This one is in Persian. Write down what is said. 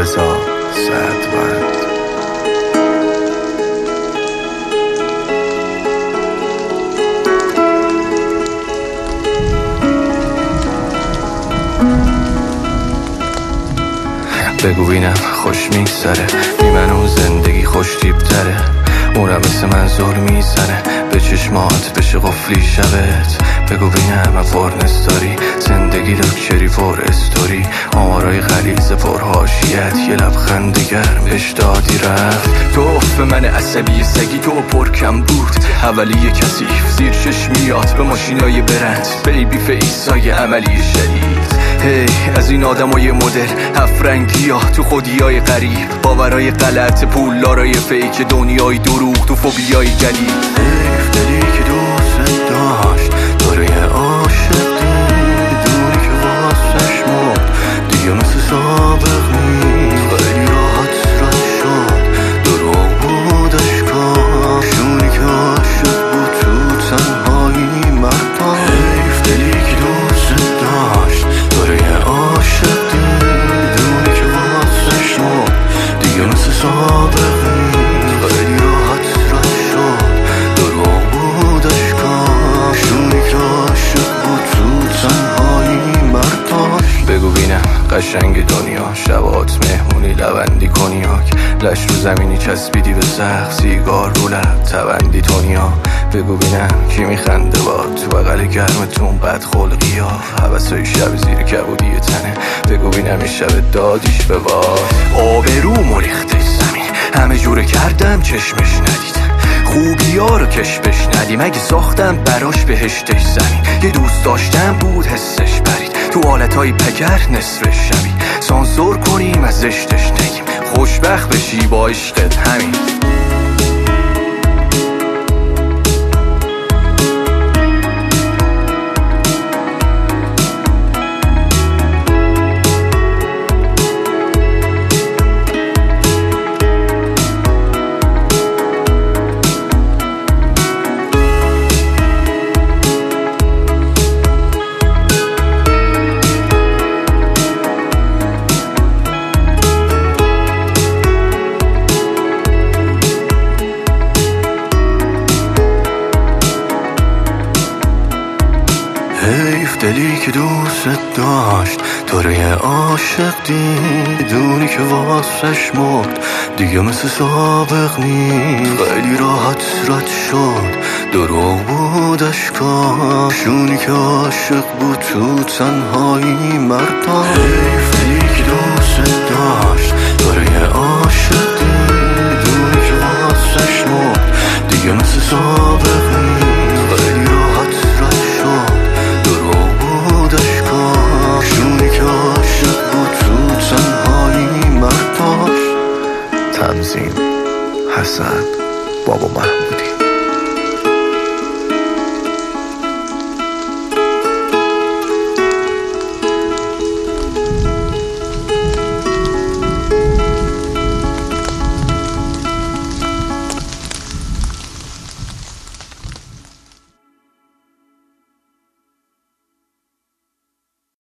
رضا سعدوند. بگو بینم خوش میگذره، بی منو زندگی خوش تیبتره، اونم مثل من زل میزنه به چشمات بشه قفلی شبت. بگو بینم افورنس داری، زندگی لکچری پر استوری، آمارای غلیظ پر حاشیت، یه لبخند گرم اشتادی رفت. تو افت من عصبی سگی، تو پرکم بود اولی کثیف، زیر چشمیات به ماشینای برند، بیبی فیسای عملی شدید. هی از این آدمای مدل هفرنگی ها تو خودیای غریب، باورای غلط، پولدارای فیک، دنیای دروغ تو فوبیای جدید. حیف دلی که دوست داشت داره یه عاشق بدونی که واسش مرد دیگه مثل سابق نیست. خیلی راحت رد شد دروغ بود اشکاش، اونی که عاشق بود تو تنهایی مرد. حیف دلی که دوست داشت داره یه عاشق بدونی که واسش مرد دیگه مثل سابق نیست. خیلی راحت رد شد دروغ بود اشکاش، اونی که عاشق بود تو تنهایی مرداش. بگو بینم قشنگ دنیا، شبات مهمونی لبندی کنیاک، لش رو زمینی چسبیدی به سقف، سیگار رو لب تبندی تونیا. بگو بینم کی میخنده باد تو بغل گرمتون بد خلقی ها، حوثای شب زیر کبودی تنه. بگو بینم این شب دادیش به باد، آبرو مریخته زمین، همه جوره کردم چشمش ندید، خوبی ها رو کشفش ندیم، اگه ساختم براش بهشتش زمین. یه دوست داشتم بود حسش برید تو حالتهای پگر نصف شبی، سانسور کنیم از زشتش نگیم، خوشبخت بشی با عشقت همین. حیف دلی که دوست داشت داره یه عاشق دونی که واسش مرد دیگه مثل سابق نیست. خیلی راحت رد شد دروغ بود اشکاش، اونی که عاشق بود تو تنهایی مرد. حیف دلی که دوست داشت داره یه عاشق دونی که واسش مرد دیگه مثل سابق نیست. خیلی راحت رد شد دروغ بود اشکاش، اونی که عاشق بود تو تنهایی مرداش. تنظیم حسن بابا محمودی.